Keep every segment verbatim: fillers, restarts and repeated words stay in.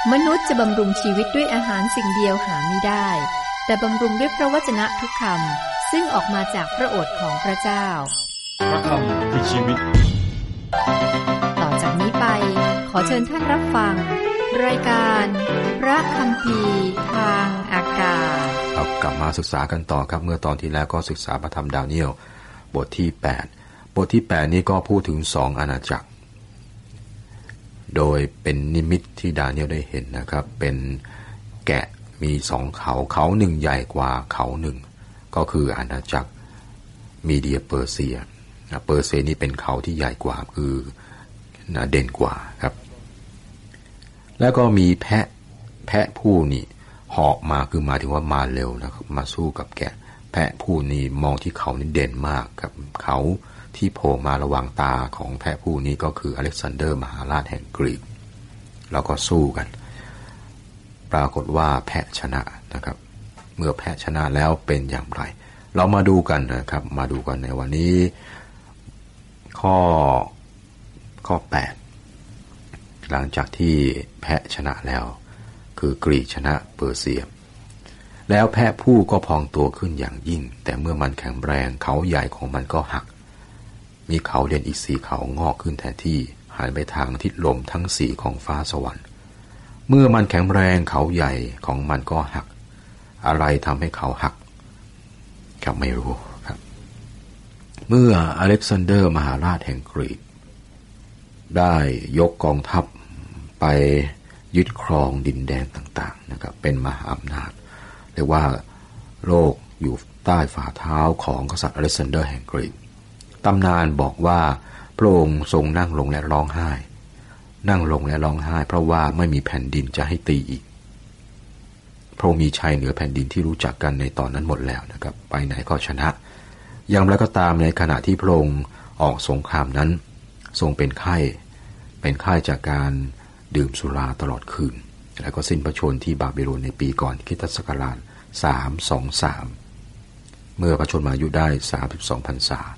มนุษย์จะบำรุงชีวิตด้วยอาหารสิ่งเดียวหาไม่ได้แต่บำรุงด้วยพระวจนะทุกคำซึ่งออกมาจากพระโอษฐ์ของพระเจ้าพระคำคือชีวิตต่อจากนี้ไปขอเชิญท่านรับฟังรายการพระคัมภีร์ทางอากาศเอากลับมาศึกษากันต่อครับเมื่อตอนที่แล้วก็ศึกษาพระธรรมดาเนียลบทที่แปดบทที่แปดนี้ก็พูดถึงสองอาณาจักรโดยเป็นนิมิตที่ดาเนียลได้เห็นนะครับเป็นแกะมีสองเขาเขาหนึ่งใหญ่กว่าเขาหนึ่งก็คืออาณาจักรมีเดียเปอร์เซียเปอร์เซียนี่เป็นเขาที่ใหญ่กว่าคือเด่นกว่าครับแล้วก็มีแพะแพะผู้นี่เหาะมาคือหมายถึงว่ามาเร็วนะครับมาสู้กับแกะแพะผู้นี้มองที่เขานี่เด่นมากครับเขาที่โผล่มาระหว่างตาของแพะผู้นี้ก็คืออเล็กซานเดอร์มหาราชแห่งกรีกแล้วก็สู้กันปรากฏว่าแพะชนะนะครับเมื่อแพะชนะแล้วเป็นอย่างไรเรามาดูกันนะครับมาดูกันในวันนี้ข้อข้อแปดหลังจากที่แพะชนะแล้วคือกรีกชนะเปอร์เซียแล้วแพะผู้ก็พองตัวขึ้นอย่างยิ่งแต่เมื่อมันแข็งแรงเขาใหญ่ของมันก็หักมีเขาเด่นอีกสี่เขางอกขึ้นแทนที่หันไปทางทิศลมทั้งสี่ของฟ้าสวรรค์เมื่อมันแข็งแรงเขาใหญ่ของมันก็หักอะไรทำให้เขาหักก็ไม่รู้ครับเมื่ออเล็กซานเดอร์มหาราชแห่งกรีกได้ยกกองทัพไปยึดครองดินแดนต่างๆนะครับเป็นมหาอำนาจเรียกว่าโลกอยู่ใต้ฝ่าเท้าของกษัตริย์อเล็กซานเดอร์แห่งกรีกตำนานบอกว่าพระองค์ทรงนั่งลงและร้องไห้นั่งลงและร้องไห้เพราะว่าไม่มีแผ่นดินจะให้ตีอีกพระองค์มีชัยเหนือแผ่นดินที่รู้จักกันในตอนนั้นหมดแล้วนะครับไปไหนก็ชนะอย่างไรก็ตามในขณะที่พระองค์ออกสงครามนั้นทรงเป็นไข้เป็นไข้จากการดื่มสุราตลอดคืนแล้วก็สิ้นพระชนม์ที่บาบิโลนในปีก่อนคริสตศักราชสามร้อยยี่สิบสามเมื่อพระชนมายุได้สามสิบสองพรรษา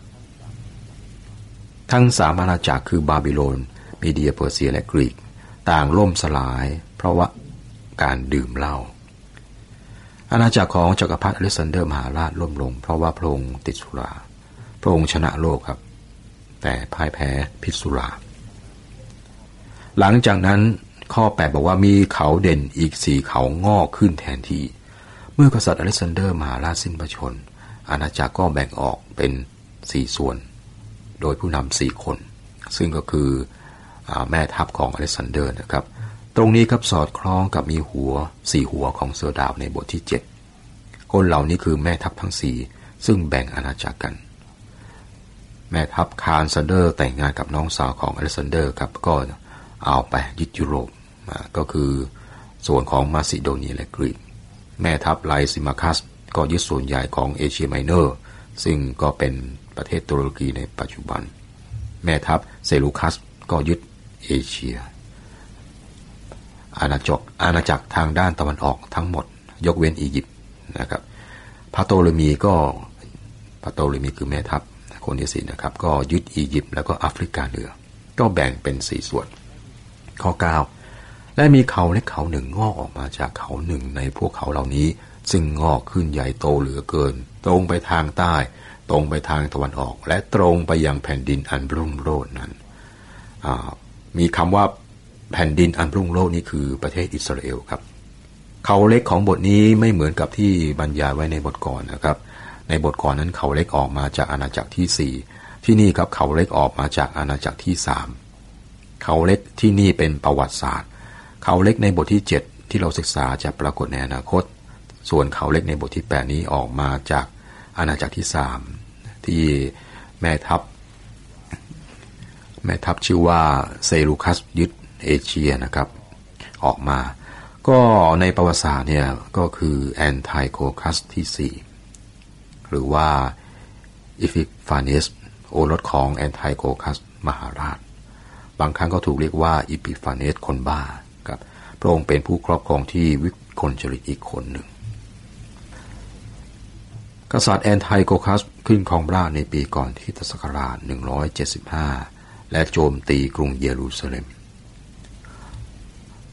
ทั้งสามอาณาจักรคือบาบิโลนมีเดียเปอร์เซียและกรีกต่างล่มสลายเพราะว่าการดื่มเหล้าอาณาจักรของจักรพรรดิอเล็กซานเดอร์มหาราชล่มลงเพราะว่าพระองค์ติดสุราพระองค์ชนะโลกครับแต่พ่ายแพ้พิษสุราหลังจากนั้นข้อแปดบอกว่ามีเขาเด่นอีกสี่เขางอกขึ้นแทนที่เมื่อกษัตริย์อเล็กซานเดอร์มหาราชสิ้นพระชนม์อาณาจักรก็แบ่งออกเป็นสี่ส่วนโดยผู้นำสี่คนซึ่งก็คือแม่ทัพของอเล็กซานเดอร์นะครับตรงนี้ครับสอดคล้องกับมีหัวสี่หัวของเสือดาวในบทที่เจ็ดคนเหล่านี้คือแม่ทัพทั้งสี่ซึ่งแบ่งอาณาจักรกันแม่ทัพคานซันเดอร์แต่งงานกับน้องสาวของอเล็กซานเดอร์ครับก็เอาไปยึดยุโรปก็คือส่วนของมาซิโดเนียและกรีกแม่ทัพไลซิมาคัสก็ยึดส่วนใหญ่ของเอเชียไมเนอร์ซึ่งก็เป็นประเทศตุรกีในปัจจุบันแม่ทัพเซลูคัสก็ยึดเอเชียอาณาจักรอาณาจักรทางด้านตะวันออกทั้งหมดยกเว้นอียิปต์นะครับพาโตเลมีก็พาโตเลมีคือแม่ทัพคนที่สี่นะครับก็ยึดอียิปต์แล้วก็แอฟริกาเหนือก็แบ่งเป็นสี่ส่วนข้อเก้าและมีเขาเล็กเขาหนึ่งงอกออกมาจากเขาหนึ่งในพวกเขาเหล่านี้ซึ่งงอกขึ้นใหญ่โตเหลือเกินตรงไปทางใต้ตรงไปทางตะวันออกและตรงไปยังแผ่นดินอันรุ่งโรจน์นั้นมีคำว่าแผ่นดินอันรุ่งโรจน์นี่คือประเทศอิสราเอลครับเขาเล็กของบทนี้ไม่เหมือนกับที่บรรยายไว้ในบทก่อนนะครับในบทก่อนนั้นเขาเล็กออกมาจากอาณาจักรที่สี่ที่นี่ครับเขาเล็กออกมาจากอาณาจักรที่สามเขาเล็กที่นี่เป็นประวัติศาสตร์เขาเล็กในบทที่เจ็ดที่เราศึกษาจะปรากฏในอนาคตส่วนเขาเล็กในบทที่แปดนี้ออกมาจากอาณาจักรที่สามที่แม่ทัพแม่ทัพชื่อว่าเซลูคัสยึดเอเชียนะครับออกมาก็ในประวัติศาสตร์เนี่ยก็คือแอนไทโคคัสที่สี่หรือว่าอิฟิฟาเนสโอรสของแอนไทโคคัสมหาราชบางครั้งก็ถูกเรียกว่าอิปิฟาเนสคนบ้าครับพระองค์เป็นผู้ครอบครองที่วิกลจริตอีกคนหนึ่งกษัตริย์แอนไทโคคัสขึ้นครองราชย์ในปีก่อนคริสตศักราชหนึ่งร้อยเจ็ดสิบห้าและโจมตีกรุงเยรูซาเล็ม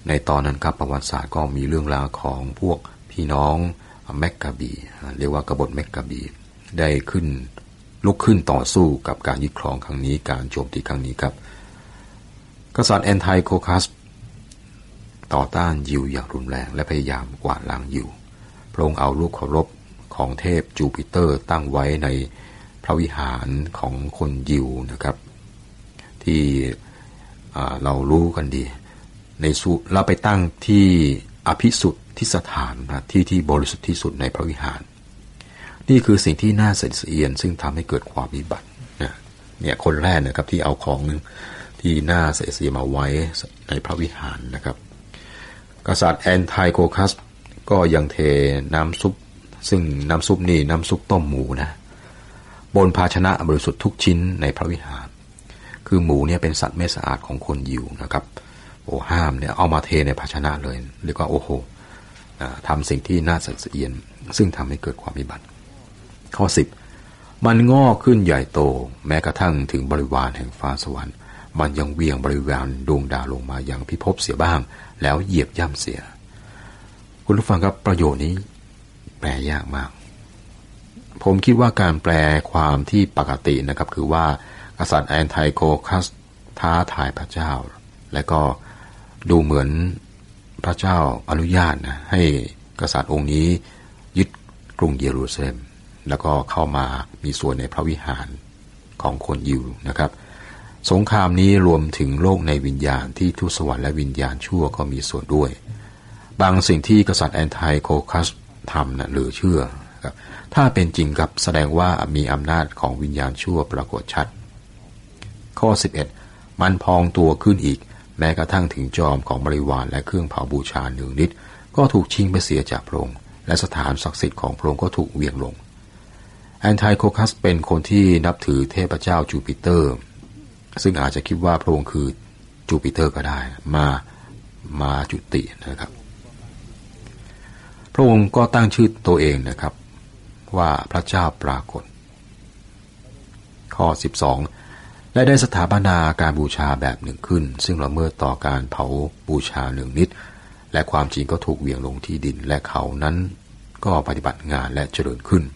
ในตอนนั้นครับประวัติศาสตร์ก็มีเรื่องราวของพวกพี่น้องแมกกาบีเรียกว่ากบฏแมกกาบีได้ขึ้นลุกขึ้นต่อสู้กับการยึดครองครั้งนี้การโจมตีครั้งนี้ครับกษัตริย์แอนไทโคคัสต่อต้านยิวอย่างรุนแรงและพยายามกวาดล้างยิวพระองค์เอารูปเคารพของเทพจูปิเตอร์ตั้งไว้ในพระวิหารของคนยิวนะครับที่เรารู้กันดีในสุเราไปตั้งที่อภิสุทธิสถานนะที่ที่บริสุทธิ์ที่สุดในพระวิหารนี่คือสิ่งที่น่าสะเอียนซึ่งทำให้เกิดความวิบัตินะเนี่ยคนแรกนะครับที่เอาของที่น่าสะเอียนมาไว้ในพระวิหารนะครับกษัตริย์แอนไทโคคัสก็ยังเทน้ำซุปซึ่งน้ำซุปนี่น้ำซุปต้มหมูนะบนภาชนะบริสุทธิ์ทุกชิ้นในพระวิหารคือหมูเนี่ยเป็นสัตว์ไม่สะอาดของคนยิวนะครับโอ้ห้ามเนี่ยเอามาเทในภาชนะเลยเรียกว่าโอ้โหทำสิ่งที่น่าสะเอียนซึ่งทำให้เกิดความวิบัติข้อสิบมันงอกขึ้นใหญ่โตแม้กระทั่งถึงบริวารแห่งฟ้าสวรรค์มันยังเวียงบริวารดวงดาวลงมาอย่างพิภพเสียบ้างแล้วเหยียบย่ำเสียคุณผู้ฟังครับประโยชน์นี้แปลยากมากผมคิดว่าการแปลความที่ปกตินะครับคือว่ากษัตริย์แอนไทโคคัสท้าทายพระเจ้าและก็ดูเหมือนพระเจ้าอนุญาตนะให้กษัตริย์องค์นี้ยึดกรุงเยรูซาเล็มแล้วก็เข้ามามีส่วนในพระวิหารของคนยิวนะครับสงครามนี้รวมถึงโลกในวิญญาณที่ทูตสวรรค์และวิญญาณชั่วก็มีส่วนด้วยบางสิ่งที่กษัตริย์แอนไทโคคัสทำนะหรือเชื่อครับถ้าเป็นจริงกับแสดงว่ามีอำนาจของวิญญาณชั่วปรากฏชัดข้อสิบเอ็ดมันพองตัวขึ้นอีกแม้กระทั่งถึงจอมของบริวารและเครื่องเผาบูชาหนึ่งนิดก็ถูกชิงไปเสียจากพระองค์และสถานศักดิ์สิทธิ์ของพระองค์ก็ถูกเวียงลงแอนไทโคคัสเป็นคนที่นับถือเทพเจ้าจูปิเตอร์ซึ่งอาจจะคิดว่าพระองค์คือจูปิเตอร์ก็ได้มามาจุตินะครับพระองค์ก็ตั้งชื่อตัวเองนะครับว่าพระเจ้าปรากฏข้อสิบสองและได้สถาปนาการบูชาแบบหนึ่งขึ้นซึ่งละเมิดต่อการเผาบูชาหนึ่งนิดและความจริงก็ถูกเหวี่ยงลงที่ดินและเขานั้นก็ปฏิบัติงานและเจริญขึ้น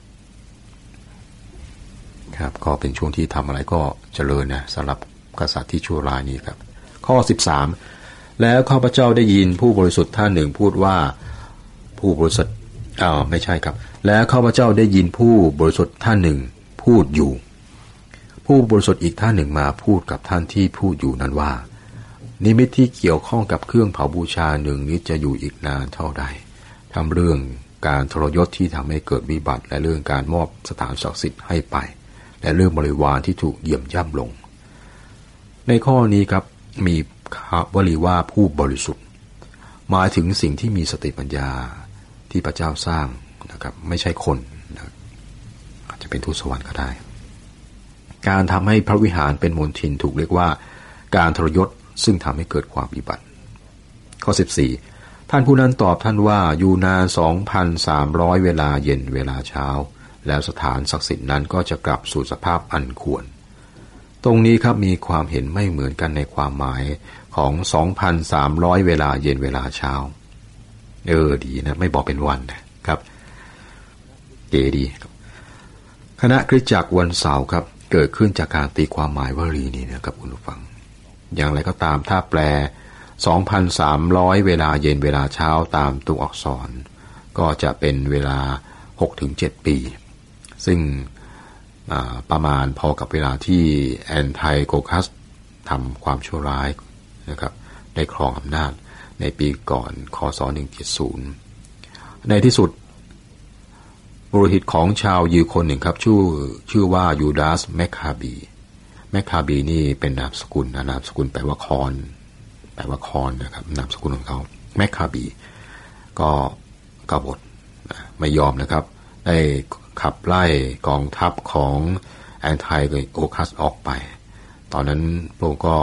ครับก็เป็นช่วงที่ทำอะไรก็เจริญนะสำหรับกษัตริย์ที่ชั่วร้ายนี้ครับข้อสิบสามแล้วข้าพเจ้าได้ยินผู้บริสุทธิ์ท่านหนึ่งพูดว่าผู้บริสุทธิ์อ้าวไม่ใช่ครับแล้วข้าพเจ้าได้ยินผู้บริสุทธิ์ท่านหนึ่งพูดอยู่ผู้บริสุทธิ์อีกท่านหนึ่งมาพูดกับท่านที่พูดอยู่นั้นว่านิมิตที่เกี่ยวข้องกับเครื่องเผาบูชาหนึ่งนี้จะอยู่อีกนานเท่าใดทั้งเรื่องการทรยศที่ทำให้เกิดวิบัติและเรื่องการมอบสถานศักดิ์สิทธิ์ให้ไปและเรื่องบริวารที่ถูกเหยียบย่ำลงในข้อนี้ครับมีวลีว่าผู้บริสุทธิ์หมายถึงสิ่งที่มีสติปัญญาที่พระเจ้าสร้างนะครับไม่ใช่คนนะอาจจะเป็นทูตสวรรค์ก็ได้การทำให้พระวิหารเป็นมลทินถูกเรียกว่าการทรยศซึ่งทำให้เกิดความวิบัติข้อสิบสี่ท่านผู้นั้นตอบท่านว่าอยู่นาน สองพันสามร้อย เวลาเย็นเวลาเช้าแล้วสถานศักดิ์สิทธิ์นั้นก็จะกลับสู่สภาพอันควรตรงนี้ครับมีความเห็นไม่เหมือนกันในความหมายของ สองพันสามร้อย เวลาเย็นเวลาเช้าเออดีนะไม่บอกเป็นวันนะครับเก๋ดีคณะคริสตจักรวันเสาร์ครับเกิดขึ้นจากการตีความหมายวลีนี้นะครับคุณผู้ฟังอย่างไรก็ตามถ้าแปล สองพันสามร้อย เวลาเย็นเวลาเช้าตามตัวอักษรก็จะเป็นเวลา หกถึงเจ็ด ปีซึ่งประมาณพอกับเวลาที่แอนไทโคคัสทำความชั่วร้ายนะครับได้ครองอำนาจในปีก่อนคศหนึ่งร้อยเจ็ดสิบในที่สุดบุรุษของชาวยิวคนหนึ่งครับชื่อชื่อว่ายูดาสแมคคาบีแมคคาบีนี่เป็นนามสกุลนะนามสกุลแปลว่าคอนแปลว่าคอนนะครับนามสกุลของเขาแมคคาบีก็กบฏไม่ยอมนะครับได้ขับไล่กองทัพของแอนไทโคคัสออกไปตอนนั้นพระองค์ก็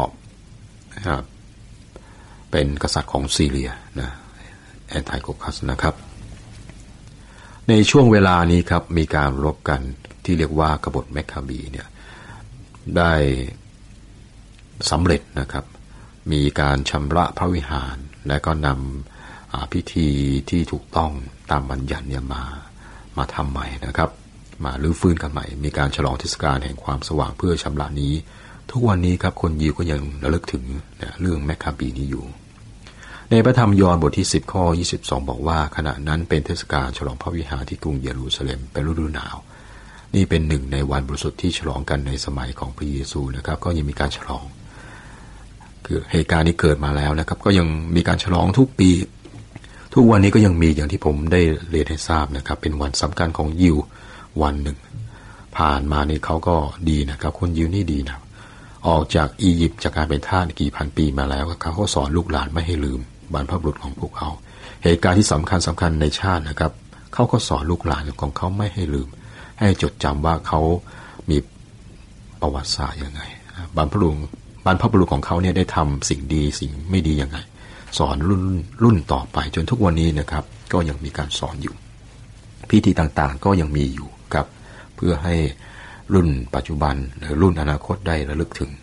เป็นกษัตริย์ของซีเรียนะแอนไทโคคัสนะครับในช่วงเวลานี้ครับมีการรบกันที่เรียกว่ากบฏแมคคาบีเนี่ยได้สำเร็จนะครับมีการชำระพระวิหารและก็นำพิธีที่ถูกต้องตามบัญญัติเนี่ยมามาทำใหม่นะครับมารื้อฟื้นกันใหม่มีการฉลองเทศกาลแห่งความสว่างเพื่อชำระนี้ทุกวันนี้ครับคนยิวก็ยังระลึกถึงนะเรื่องแมคคาบีนี้อยู่ในพระธรรมยอห์นบทที่สิบข้อยี่สิบสองบอกว่าขณะนั้นเป็นเทศกาลฉลองพระวิหารที่กรุงเยรูซาเล็มเป็นฤดูหนาวนี่เป็นหนึ่งในวันบริสุทธิ์ที่ฉลองกันในสมัยของพระเยซูนะครับก็ยังมีการฉลองคือเหตุการณ์นี้เกิดมาแล้วนะครับก็ยังมีการฉลองทุกปีทุกวันนี้ก็ยังมีอย่างที่ผมได้เรียนให้ทราบนะครับเป็นวันสำคัญของยิววันหนึ่งผ่านมานี่เขาก็ดีนะครับคนยิวนี่ดีนะออกจากอียิปต์จากการเป็นทาสกี่พันปีมาแล้วเขาก็สอนลูกหลานไม่ให้ลืมบรรพบุรุษของพวกเขาเหตุการณ์ที่สำคัญสำคัญในชาตินะครับเขาก็สอนลูกหลานของเขาไม่ให้ลืมให้จดจำว่าเขามีประวัติศาสตร์ยังไงบรรพบุรุษบรรพบุรุษของเขาเนี่ยได้ทำสิ่งดีสิ่งไม่ดียังไงสอนรุ่นรุ่นต่อไปจนทุกวันนี้นะครับก็ยังมีการสอนอยู่พิธีต่างๆก็ยังมีอยู่ครับเพื่อให้รุ่นปัจจุบันหรือรุ่นอนาคตได้ระลึกถึง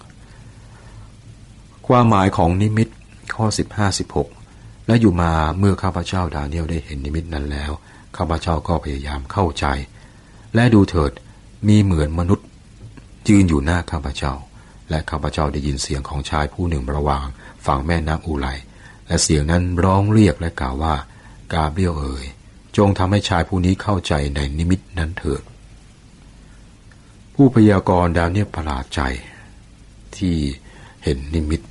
ความหมายของนิมิตข้อสิบห้า สิบหกและอยู่มาเมื่อข้าพเจ้าดาเนียลได้เห็นนิมิตนั้นแล้วข้าพเจ้าก็พยายามเข้าใจและดูเถิดมีเหมือนมนุษย์ยืนอยู่หน้าข้าพเจ้าและข้าพเจ้าได้ยินเสียงของชายผู้หนึ่งระหว่างฝั่งแม่น้ำอูไลและเสียงนั้นร้องเรียกและกล่าวว่ากาเบรียลเอ๋ยจงทำให้ชายผู้นี้เข้าใจในนิมิตนั้นเถิดผู้พยากรณ์ดาเนียลประหลาดใจที่เห็นนิมิต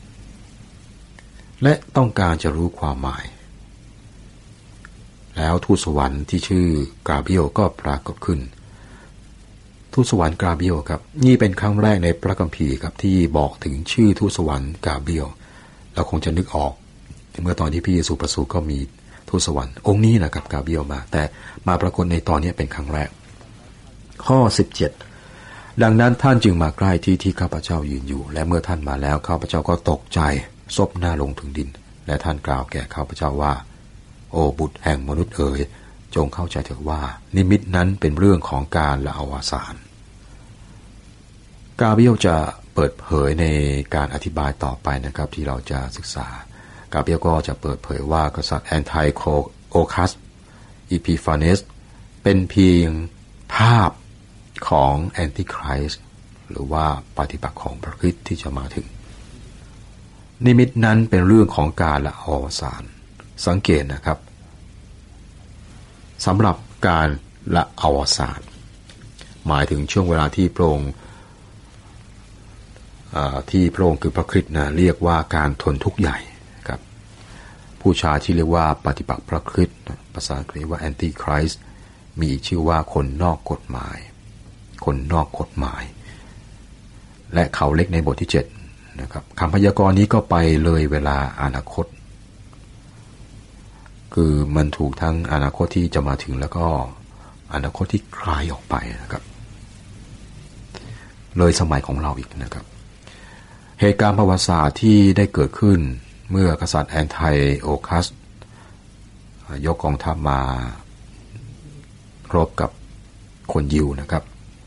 และต้องการจะรู้ความหมายแล้วทูตสวรรค์ที่ชื่อกาเบรียลก็ปรากฏขึ้นทูตสวรรค์กาเบรียลครับนี่เป็นครั้งแรกในพระคัมภีร์ครับที่บอกถึงชื่อทูตสวรรค์กาเบรียลเราคงจะนึกออกเมื่อตอนที่พระเยซูประสูติก็มีทูตสวรรค์องค์นี้นะครับกาเบรียลมาแต่มาปรากฏในตอนนี้เป็นครั้งแรกข้อสิบเจ็ดดังนั้นท่านจึงมาใกล้ที่ที่ข้าพเจ้ายืนอยู่และเมื่อท่านมาแล้วข้าพเจ้าก็ตกใจซบหน้าลงถึงดินและท่านกล่าวแก่ข้าพเจ้าว่าโอ้บุตรแห่งมนุษย์เอ๋ยจงเข้าใจเถิดว่านิมิตนั้นเป็นเรื่องของการละอวสานกาเบรียลจะเปิดเผยในการอธิบายต่อไปนะครับที่เราจะศึกษากาเบรียลก็จะเปิดเผยว่ากษัตริย์แอนไทโอคัสอีพิฟาเนสเป็นเพียงภาพของแอนติไครสต์หรือว่าปฏิปักษ์ของพระคริสต์ที่จะมาถึงนิมิตนั้นเป็นเรื่องของการละอวสานสังเกตนะครับสำหรับการละอวสานหมายถึงช่วงเวลาที่พระองค์ที่พระองค์คือพระคริสต์นะเรียกว่าการทนทุกข์ใหญ่ครับผู้ชายที่เรียกว่าปฏิปักษ์พระคริสต์ภาษาอังกฤษว่าแอนติไครสต์มีชื่อว่าคนนอกกฎหมายคนนอกกฎหมายและเขาเล็กในบทที่เจ็ดนะครับคำพยากรณ์นี้ก็ไปเลยเวลาอนาคตคือมันถูกทั้งอนาคตที่จะมาถึงแล้วก็อนาคตที่ไกลออกไปนะครับเลยสมัยของเราอีกนะครับเหตุการณ์ประวัติศาสตร์ที่ได้เกิดขึ้นเมื่อกษัตริย์แอนไทโอคัสยกกองทัพมารบกับคนยิวนะครับ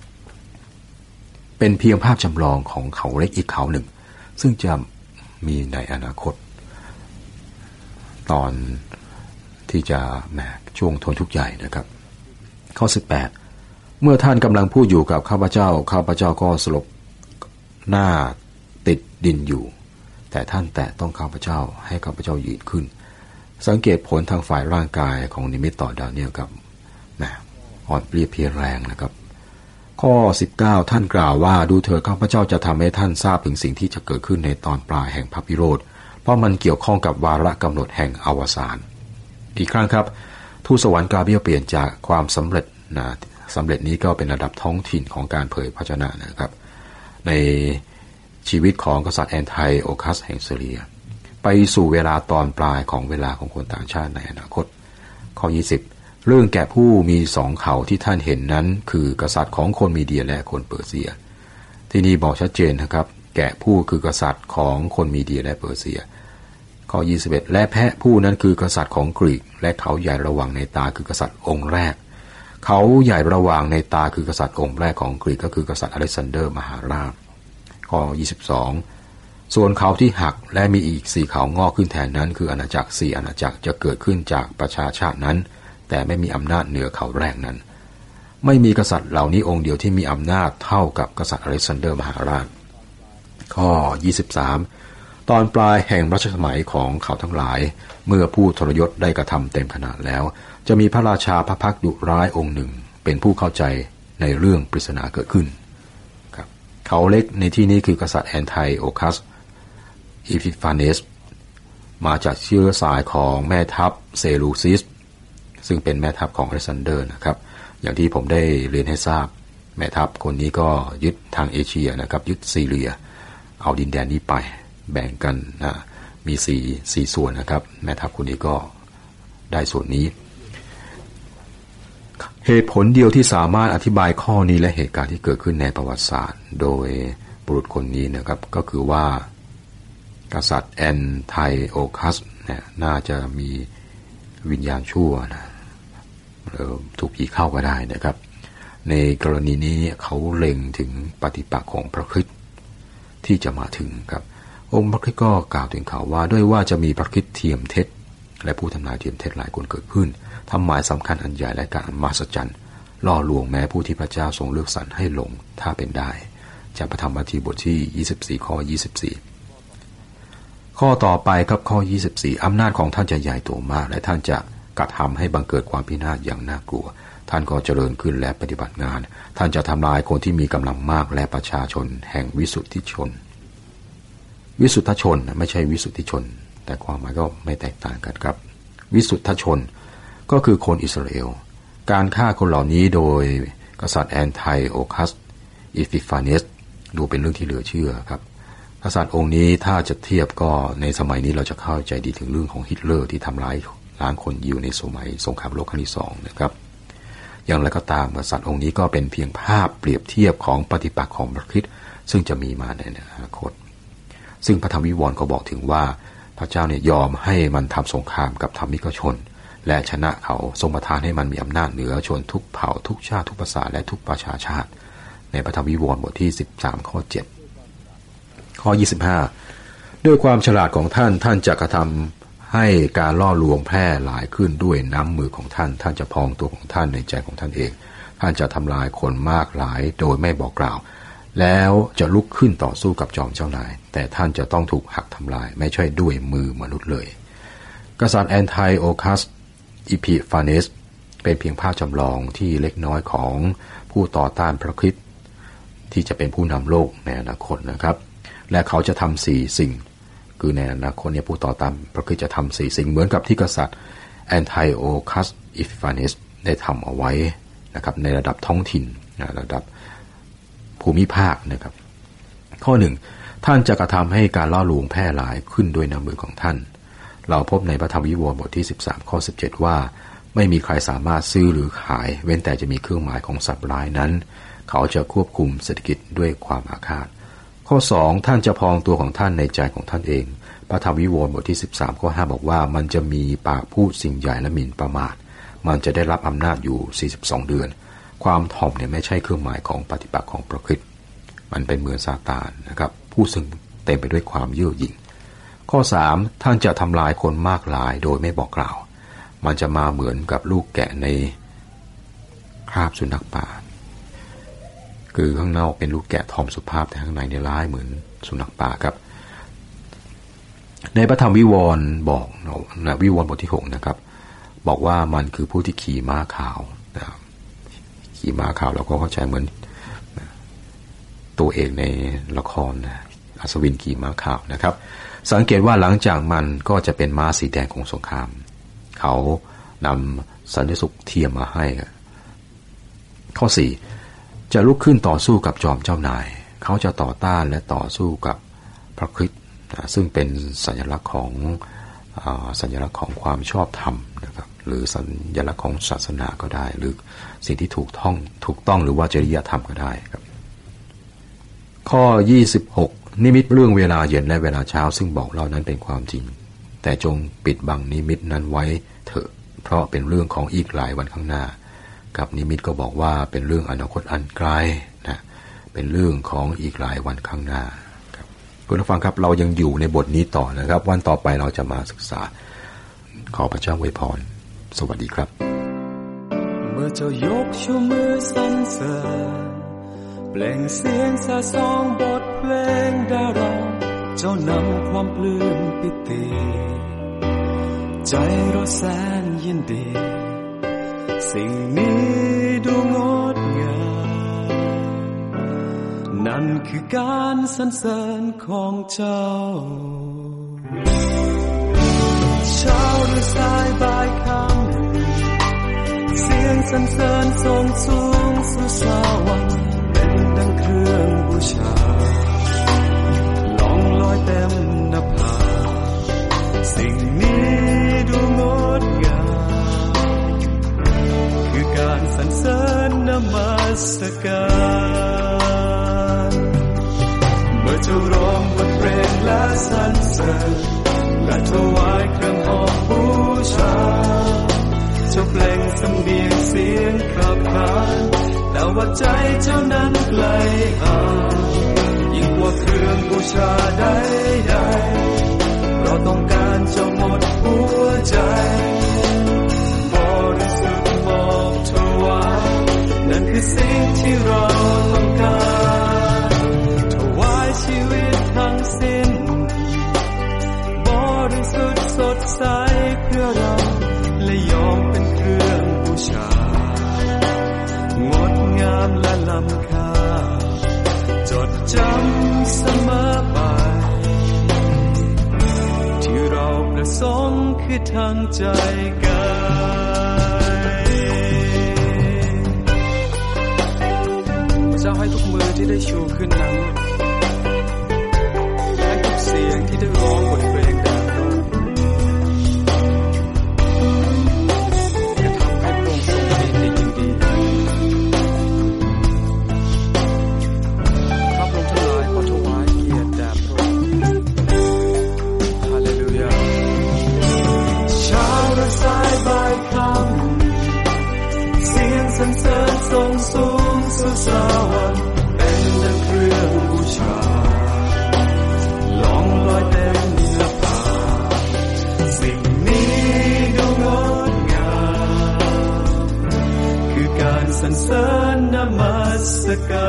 เป็นเพียงภาพจำลองของเขาเล็กอีกเขาหนึ่งซึ่งจะมีในอนาคตตอนที่จะแหมช่วงทนทุกข์ใหญ่นะครับข้อสิบแปดเมื่อท่านกำลังพูดอยู่กับข้าพเจ้าข้าพเจ้าก็สลบหน้าติดดินอยู่แต่ท่านแตะต้องข้าพเจ้าให้ข้าพเจ้ายืนขึ้นสังเกตผลทางฝ่ายร่างกายของนิมิตต่อดาเนียลกับแหมอ่อนเปรี้ยเพลียแรงนะครับข้อสิบเก้าท่านกล่าวว่าดูเถิดข้าพเจ้าจะทำให้ท่านทราบถึงสิ่งที่จะเกิดขึ้นในตอนปลายแห่งพระพิโรธเพราะมันเกี่ยวข้องกับวาระกำหนดแห่งอวสานอีกครั้งครับทูตสวรรค์กาเบรียลเปลี่ยนจากความสำเร็จนะสำเร็จนี้ก็เป็นระดับท้องถิ่นของการเผยพระชนะนะครับในชีวิตของกษัตริย์แอนไทโอคัสแห่งซีเรียไปสู่เวลาตอนปลายของเวลาของคนต่างชาติในอนาคตข้อยี่สิบเรื่องแกะผู้มีสองเขาที่ท่านเห็นนั้นคือกษัตริย์ของคนมีเดียและคนเปอร์เซียที่นี่บอกชัดเจนนะครับแกะผู้คือกษัตริย์ของคนมีเดียและเปอร์เซียข้อยี่สิบเอ็ดและแพะผู้นั้นคือกษัตริย์ของกรีกและเขาใหญ่ระหว่างในตาคือกษัตริย์องค์แรกเขาใหญ่ระหว่างในตาคือกษัตริย์องค์แรกของกรีกก็คือกษัตริย์อเล็กซานเดอร์มหาราชข้อยี่สิบสองส่วนเขาที่หักและมีอีกสี่เขางอกขึ้นแทนนั้นคืออาณาจักรสี่อาณาจักรจะเกิดขึ้นจากประชาชาตินั้นแต่ไม่มีอำนาจเหนือเขาแรกนั้นไม่มีกษัตริย์เหล่านี้องค์เดียวที่มีอำนาจเท่ากับกษัตริย์อเล็กซานเดอร์มหาราชข้อยี่สิบสามตอนปลายแห่งรัชสมัยของเขาทั้งหลายเมื่อผู้ทรยศได้กระทำเต็มขนาดแล้วจะมีพระราชาพระพักตร์ดุร้ายองค์หนึ่งเป็นผู้เข้าใจในเรื่องปริศนาเกิดขึ้นครับเขาเล็กในที่นี้คือกษัตริย์แอนไทโอคัสอีพิฟาเนสมาจากเชื้อสายของแม่ทัพเซลูซิสซึ่งเป็นแม่ทัพของอเล็กซานเดอร์นะครับอย่างที่ผมได้เรียนให้ทราบแม่ทัพคนนี้ก็ยึดทางเอเชียนะครับยึดซีเรียเอาดินแดนนี้ไปแบ่งกันนะมีสี่สี่ส่วนนะครับแม่ทัพคนนี้ก็ได้ส่วนนี้เหตุผลเดียวที่สามารถอธิบายข้อนี้และเหตุการณ์ที่เกิดขึ้นในประวัติศาสตร์โดยบุรุษคนนี้นะครับก็คือว่ากษัตริย์แอนไทโอคัสเนี่ยน่าจะมีวิญญาณชั่วนะถูกผีเข้าก็ได้นะครับในกรณีนี้เขาเล็งถึงปฏิปักษ์ของพระคริสต์ที่จะมาถึงครับองค์พระคริสต์ก็กล่าวถึงเขาว่าด้วยว่าจะมีพระคริสต์เทียมเท็จและผู้ทำนายเทียมเท็จหลายคนเกิดขึ้นทำหมายสำคัญอันใหญ่และการมหัศจรรย์ล่อลวงแม้ผู้ที่พระเจ้าทรงเลือกสรรให้หลงถ้าเป็นได้จากพระธรรมมัทธิวบทที่ยี่สิบสี่ข้อยี่สิบสี่ข้อต่อไปครับข้อยี่สิบสี่อำนาจของท่านจะใหญ่โตมากและท่านจะกระทำให้บังเกิดความพินาศอย่างน่ากลัวท่านก็เจริญขึ้นและปฏิบัติงานท่านจะทำลายคนที่มีกำลังมากและประชาชนแห่งวิสุทธิชนวิสุทธชนไม่ใช่วิสุทธิชนแต่ความหมายก็ไม่แตกต่างกันครับวิสุทธชนก็คือคนอิสราเอลการฆ่าคนเหล่านี้โดยกษัตริย์แอนไทโอคัสอีฟิฟาเนสดูเป็นเรื่องที่เหลือเชื่อครับกษัตริย์องค์นี้ถ้าจะเทียบก็ในสมัยนี้เราจะเข้าใจดีถึงเรื่องของฮิตเลอร์ที่ทำร้ายล้างคนยิวในสมัยสงครามโลกครั้งที่สองนะครับอย่างไรก็ตามกษัตริย์องค์นี้ก็เป็นเพียงภาพเปรียบเทียบของปฏิปักษ์ของพระคริสต์ซึ่งจะมีมาในอนาคตซึ่งพระธรรมวิวรณ์ก็บอกถึงว่าพระเจ้าเนี่ยยอมให้มันทำสงครามกับธรรมิกชนและชนะเขาทรงประทานให้มันมีอำนาจเหนือชนทุกเผ่าทุกชาติทุกภาษาและทุกประชาชาติในพระธรรมวิวรณ์บทที่สิบสามข้อเจ็ดข้อยี่สิบห้าด้วยความฉลาดของท่านท่านจะกระทำให้การล่อลวงแพร่หลายขึ้นด้วยน้ำมือของท่านท่านจะพองตัวของท่านในใจของท่านเองท่านจะทำลายคนมากหลายโดยไม่บอกกล่าวแล้วจะลุกขึ้นต่อสู้กับจอมเจ้านายแต่ท่านจะต้องถูกหักทำลายไม่ใช่ด้วยมือมนุษย์เลยกษัตริย์แอนไทโอคัสอีพิฟาเนสเป็นเพียงภาพจำลองที่เล็กน้อยของผู้ต่อต้านพระคริสต์ที่จะเป็นผู้นำโลกในอนาคตนะครับและเขาจะทำสี่สิ่งคือในอนาคตเนี่ยผู้ต่อต้านพระคริสต์จะทำสี่สิ่งเหมือนกับที่กษัตริย์แอนไทโอคัสอีพิฟาเนสได้ทำเอาไว้นะครับในระดับท้องถิ่นระดับภูมิภาคนะครับข้อหนึ่งท่านจะกระทำให้การล่อลวงแพร่หลายขึ้นด้วยน้ำมือของท่านเราพบในพระธรรมวิวรณ์บทที่สิบสามข้อสิบเจ็ดว่าไม่มีใครสามารถซื้อหรือขายเว้นแต่จะมีเครื่องหมายของสัตว์ร้ายนั้นเขาจะควบคุมเศรษฐกิจด้วยความอาฆาตข้อสองท่านจะพองตัวของท่านในใจของท่านเองพระธรรมวิวรณ์บทที่สิบสามข้อห้าบอกว่ามันจะมีปากพูดสิ่งใหญ่และหมิ่นประมาทมันจะได้รับอำนาจอยู่สี่สิบสองเดือนความถ่อมเนี่ยไม่ใช่เครื่องหมายของปฏิปักษ์ของพระคริสต์มันเป็นเหมือนซาตานนะครับผู้ซึ่งเต็มไปด้วยความเย่อหยิ่งข้อสามท่านจะทำลายคนมากหลายโดยไม่บอกกล่าวมันจะมาเหมือนกับลูกแกะในคราบสุนัขป่าคือข้างนอกเป็นลูกแกะทอมสุภาพแต่ข้างในเนี่ยร้ายเหมือนสุนัขป่าครับในพระธรรมวิวรณ์บอกนะวิวรณ์บทที่หกนะครับบอกว่ามันคือผู้ที่ขี่ม้าขาวนะขี่ม้าขาวเราก็เข้าใจเหมือนตัวเอกในละครนะอัศวินขี่ม้าขาวนะครับสังเกตว่าหลังจากมันก็จะเป็นม้าสีแดงของสงครามเขานำสัญญสุขเทียมมาให้ข้อสี่จะลุกขึ้นต่อสู้กับจอมเจ้านายเขาจะต่อต้านและต่อสู้กับพระคริสต์ซึ่งเป็นสัญลักษณ์ของสัญลักษณ์ของความชอบธรรมนะครับหรือสัญลักษณ์ของศาสนาก็ได้หรือสิ่งที่ถูกต้องถูกต้องหรือว่าจริยธรรมก็ได้ครับข้อยี่สิบหกนิมิตเรื่องเวลาเย็นและเวลาเช้าซึ่งบอกเล่านั้นเป็นความจริงแต่จงปิดบังนิมิตนั้นไว้เถอะเพราะเป็นเรื่องของอีกหลายวันข้างหน้ากับนิมิตก็บอกว่าเป็นเรื่องอนาคตอันไกลนะเป็นเรื่องของอีกหลายวันข้างหน้าครับคุณผู้ฟังครับเรายังอยู่ในบทนี้ต่อนะครับวันต่อไปเราจะมาศึกษาขอพระเจ้าอวยพรสวัสดีครับเมื่อเจ้ายกชูมือสรรเสริญเปล่งเสียงสะสองบทเพลงดาราเจ้านำความปลื้มปิติใจเราแสนยินดีสิ่งนี้ดูงดงามนั่นคือการสรรเสริญของเจ้าเช้าหรือสายบ่ายค่ำเสียงสรรเสริญส่งสูงสู่สวรรค์เป็นดังเครื่องบูชาล่องลอยเต็มนภาสิ่งนี้ดูงดงามคือการสรรเสริญนมัสการเมื่อเจ้าร้องบทเพลงและสรรเสริญและถวายเครื่องหอมบูชาเจ้าเปล่งสำเนียงเสียงขับขานแต่ว่าใจเจ้านั้นไกลห่างยิ่งกว่าเครื่องบูชาใดๆเราต้องการเจ้าหมดหัวใจบริสุทธิ์มอบถวายนั่นคือสิ่งที่เราต้องการถวายชีวิตทั้งสิ้นบริสุทธิ์สดใสเพื่อเราและยอมเป็นเครื่องบูชางดงามและล้ำค่าจดจำเสมอไปที่เราประสงค์คือทางใจกายพระเจ้าให้ทุกมือที่ได้ชูขึ้นนั้นและทุกเสียงที่ได้ร้องบทเพลงดังสรรเสริญส่งสูงสู่สวรรค์เป็นดังเครื่องบูชาล่องลอยเต็มนภาสิ่งนี้ดูงดงามคือการสรรเสริญนมัส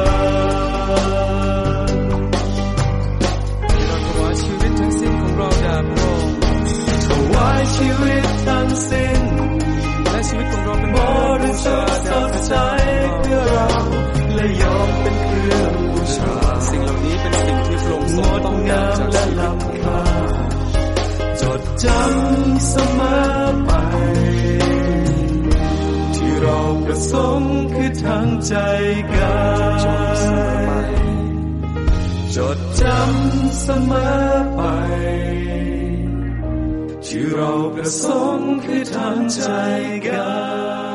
การเราถวายชีวิตทั้งสิ้นของเราแด่พระองค์ถวายชีวิตทั้งสิ้นและชีวิตของเราเป็นบริสุทธิ์สดใสเพื่อเราและยอมเป็นเครื่องบูชาสิ่งเหล่านี้เป็นสิ่งที่พระองค์ทรงต้องการและล้ำค่าจดจำเสมอไปที่เราประสงค์คือทางใจกายจดจำเสมอไปที่เราประสงค์คือทางใจกาย